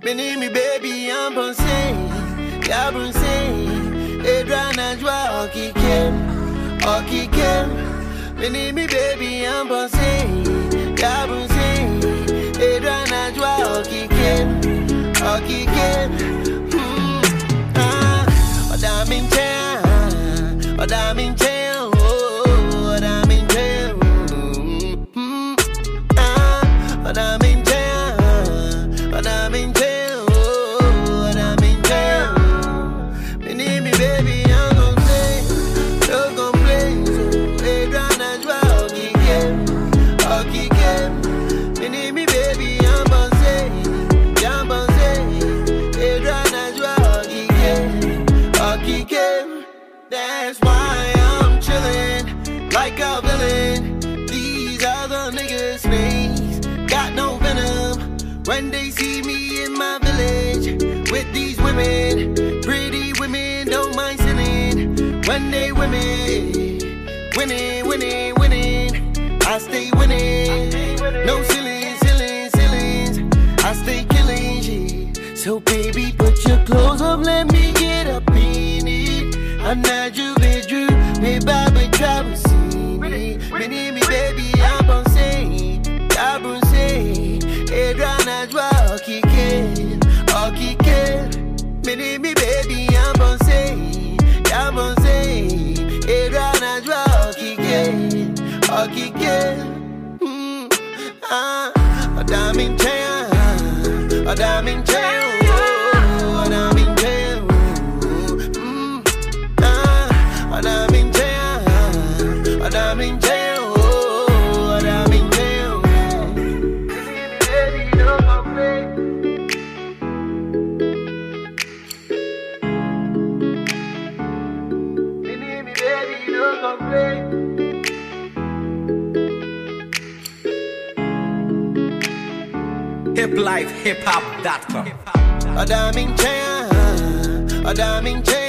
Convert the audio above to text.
Mini me baby, I'm bouncing, yeah bouncing. Edrana joie, oki kem. Mini me baby, I'm bouncing, yeah bouncing. Edrana joie, oki kem. Odam in jail, oh, odam in jail. Odam in jail, odam in jail, oh, odam in jail. Me need me baby, I'm gon' play, no complain. So, hey, Drana joie, oki kem. Me need me baby, I'm bouncing, hey, Drana joie, oki kem. That's why I'm chillin' like a villain. These other niggas snakes got no venom. When they see me in my village with these women, pretty women don't mind sinning. When they winning, I stay winning. No ceilings, I stay killing shit. So baby, put your clothes up, let me get up in it. I'm not you, bedroom, me baby, travel see me. Me baby, I'm bouncing, Edrana joie, oki kem. Me baby, I'm bouncing, Edrana joie, oki kem. Odam in jail, odam in jail, oh, odam in jail. Odam in jail, odam in jail, oh, odam in jail. Baby, don't complain. Baby, don't complain. hiplifehiphop.com. Odam in jail, odam in jail.